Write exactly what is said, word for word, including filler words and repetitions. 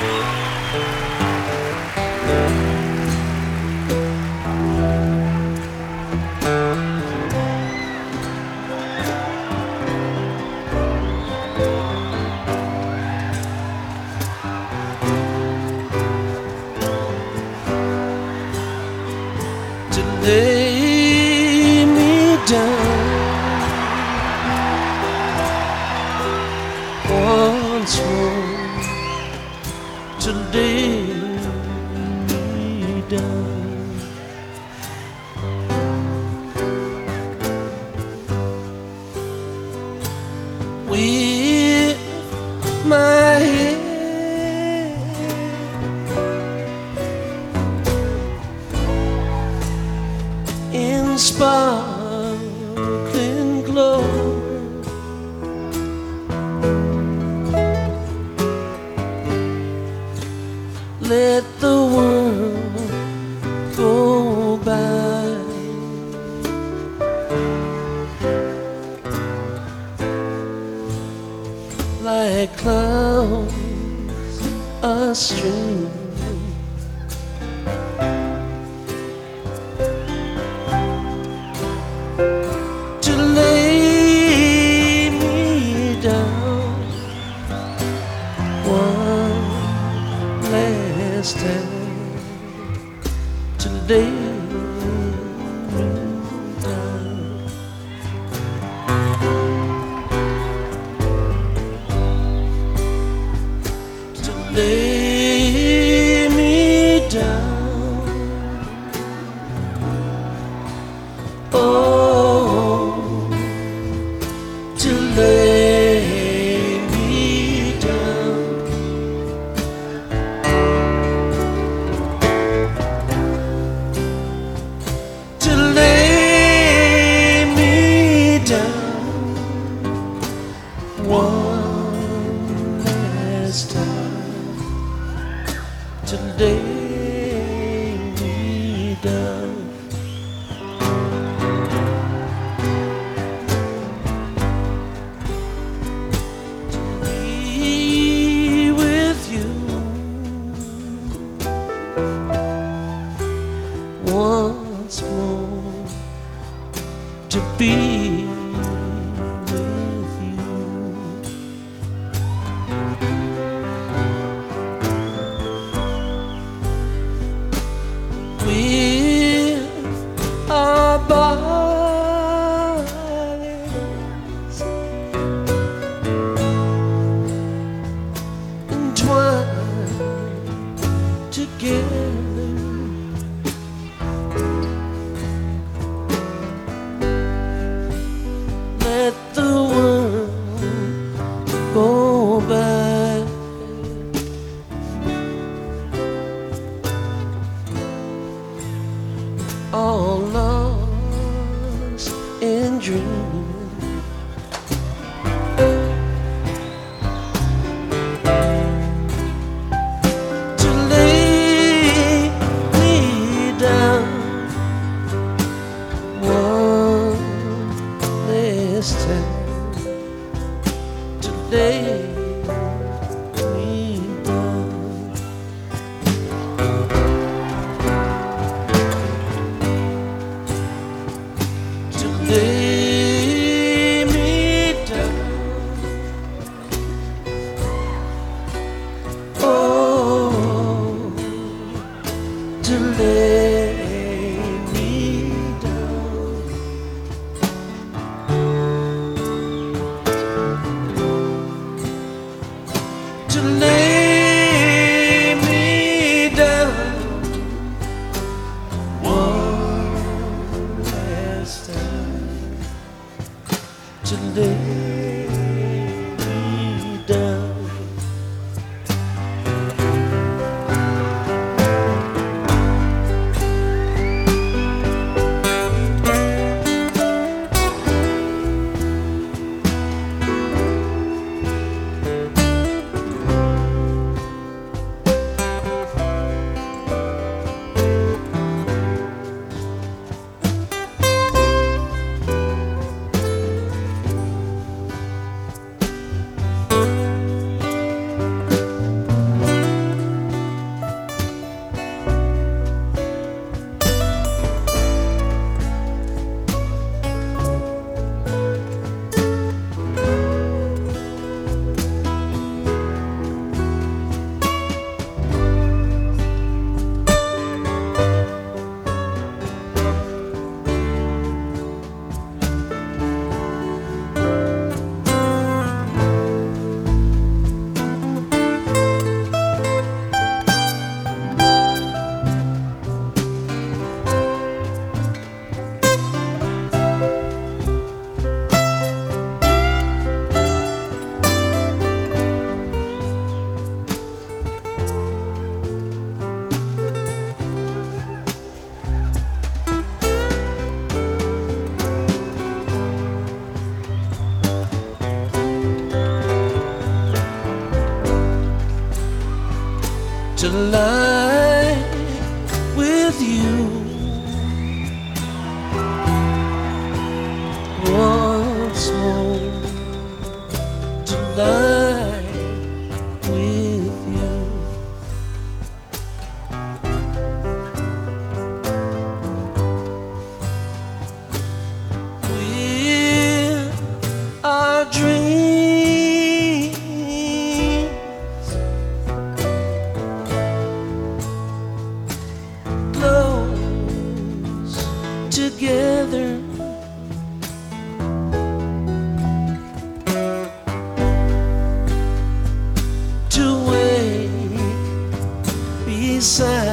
to lay me down once more, to lay me down. With my head in sparkling glow, let the world go by. Like clouds astream, to lay me down one last time, to lay me down. Lay me down, oh, to lay me down, to lay me down one last time, to lay me down. To be with you once more, to be with you. With our bodies entwined together, let the world go by. All lost in dreams, to lay me down one last time, to lay me down. Lay me down, oh, to lay me down, to lay me down one last time, to lay me down. to lie with you once more, to lie with you. With our dreams close together, to wake beside